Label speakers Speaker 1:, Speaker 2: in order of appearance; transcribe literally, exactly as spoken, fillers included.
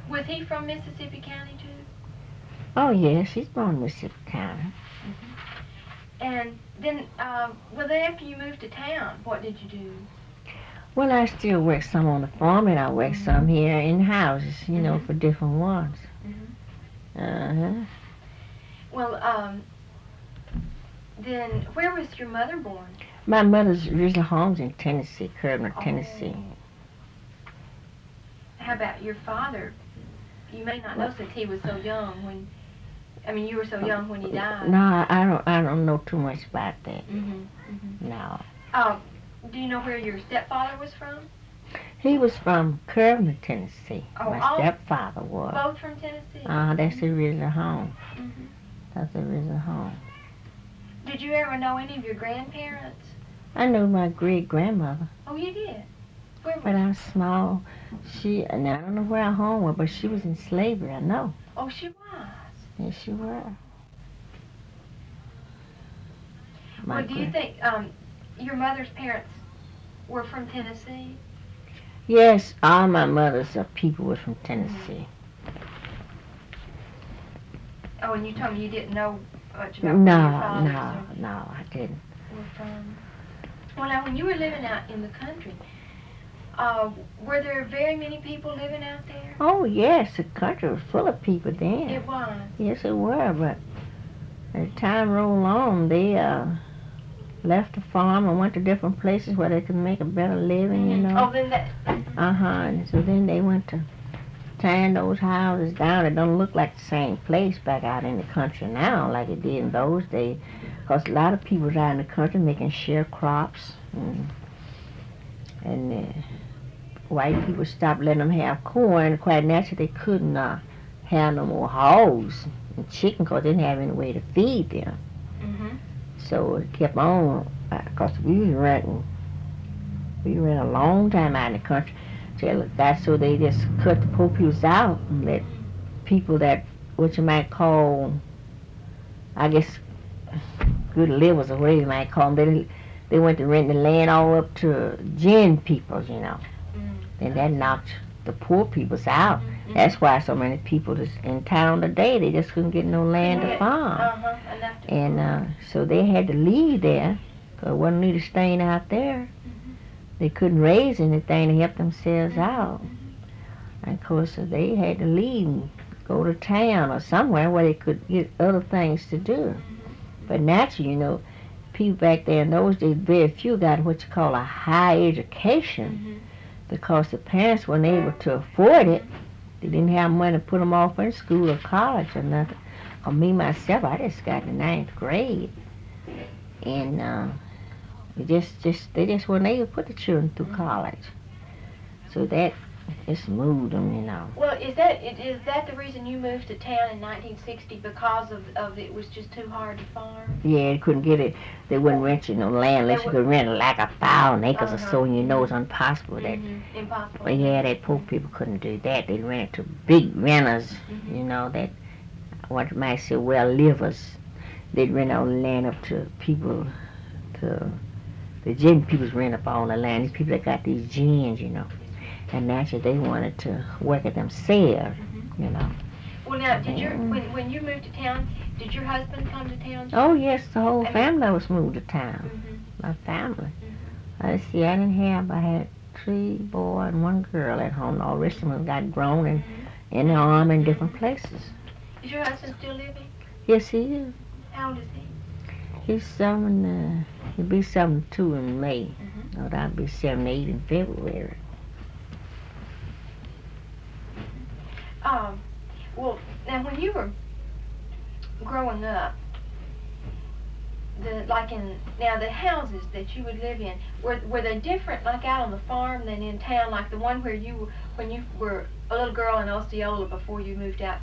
Speaker 1: Was he from Mississippi County too?
Speaker 2: Oh yes, he's born in Mississippi County.
Speaker 1: Mm-hmm. And then, uh, well, then after you moved to town, what did you do?
Speaker 2: Well, I still work some on the farm, and I work mm-hmm. some here in houses, you mm-hmm. know, for different ones. Mm-hmm. Uh-huh.
Speaker 1: Well, um, then where was your mother born?
Speaker 2: My mother's original home's in Tennessee, Kearney, Tennessee.
Speaker 1: Oh. How about your father? You may not know since he was so young when, I mean, you were so young when he died.
Speaker 2: No, I don't, I don't know too much about that.
Speaker 1: Mm-hmm. Mm-hmm.
Speaker 2: No.
Speaker 1: Uh, do you know where your stepfather was from?
Speaker 2: He was from Kearney, Tennessee.
Speaker 1: Oh,
Speaker 2: my
Speaker 1: all,
Speaker 2: stepfather was.
Speaker 1: Both from Tennessee?
Speaker 2: Uh, that's the original home.
Speaker 1: Mm-hmm.
Speaker 2: That's the original home.
Speaker 1: Did you ever know any of your grandparents?
Speaker 2: I knew my great-grandmother.
Speaker 1: Oh, you did? Where was
Speaker 2: But I was small. She, and I don't know where her home was, but she was in slavery, I know.
Speaker 1: Oh, she was?
Speaker 2: Yes, she was. My
Speaker 1: well, do you think um, your mother's parents were from Tennessee?
Speaker 2: Yes, all my mother's uh, people were from Tennessee.
Speaker 1: Oh, and you told me you didn't know much about
Speaker 2: no,
Speaker 1: where your father
Speaker 2: no,
Speaker 1: was
Speaker 2: no, I didn't.
Speaker 1: Were from. Well, now, when you were living out in the country, uh, were there very many people living out there?
Speaker 2: Oh, yes, the country was full of people then.
Speaker 1: It was?
Speaker 2: Yes, it were, but as time rolled on, they uh, left the farm and went to different places where they could make a better living,
Speaker 1: mm-hmm.
Speaker 2: you know.
Speaker 1: Oh, then that...
Speaker 2: Uh-huh, and so then they went to tearing those houses down. It don't look like the same place back out in the country now like it did in those days. Because a lot of people was out in the country making sharecrops. And, and uh, white people stopped letting them have corn. Quite naturally, they couldn't uh, have no more hogs and chicken because they didn't have any way to feed them.
Speaker 1: Mm-hmm.
Speaker 2: So it kept on, because uh, we was renting. We ran a long time out in the country. Till that's so they just cut the poor people out and let people that, what you might call, I guess, good livers or whatever you might call them, they, they went to rent the land all up to gin people, you know. Mm-hmm. And that knocked the poor peoples out. Mm-hmm. That's why so many people is in town today, they just couldn't get no land to farm.
Speaker 1: Uh-huh.
Speaker 2: And uh, so they had to leave there, because it wasn't need staying out there. They couldn't raise anything to help themselves out. And of course, they had to leave, go to town or somewhere where they could get other things to do. But naturally, you know, people back there in those days, very few got what you call a high education, because the parents weren't able to afford it. They didn't have money to put them off in school or college or nothing. Or me, myself, I just got the ninth grade. And, uh, They just, just, they just weren't able to put the children through college. So that just moved them, you know.
Speaker 1: Well, is that is that the reason you moved to town in nineteen sixty, because of, of it was just too hard to farm?
Speaker 2: Yeah, they couldn't get it. They wouldn't rent you no land unless you could rent like a thousand acres uh-huh. or so, and you know it's impossible.
Speaker 1: Mm-hmm.
Speaker 2: That,
Speaker 1: impossible.
Speaker 2: Well, yeah, that poor people couldn't do that. They rent it to big renters, mm-hmm. you know, that, what you might say, well livers. They'd rent all the land up to people, to... The gin people's rent up all the land. These people that got these gins, you know. And naturally, they wanted to work it themselves, mm-hmm. you know.
Speaker 1: Well, now, did your when when you moved to town, did your husband come to town?
Speaker 2: Oh, yes, the whole
Speaker 1: I
Speaker 2: family
Speaker 1: mean,
Speaker 2: was moved to town.
Speaker 1: Mm-hmm.
Speaker 2: My family.
Speaker 1: Mm-hmm.
Speaker 2: I see, I didn't have, I had three boys and one girl at home. All the rest of them got grown and mm-hmm. in the army in different places.
Speaker 1: Is your husband still living?
Speaker 2: Yes, he is.
Speaker 1: How old is he?
Speaker 2: He's seven, uh, he'll be seventy-two in May.
Speaker 1: Mm-hmm.
Speaker 2: Oh, that'll be seventy-eight in February.
Speaker 1: Um, well, now when you were growing up, the like in now the houses that you would live in, were were they different, like out on the farm, than in town, like the one where you when you were a little girl in Osceola before you moved out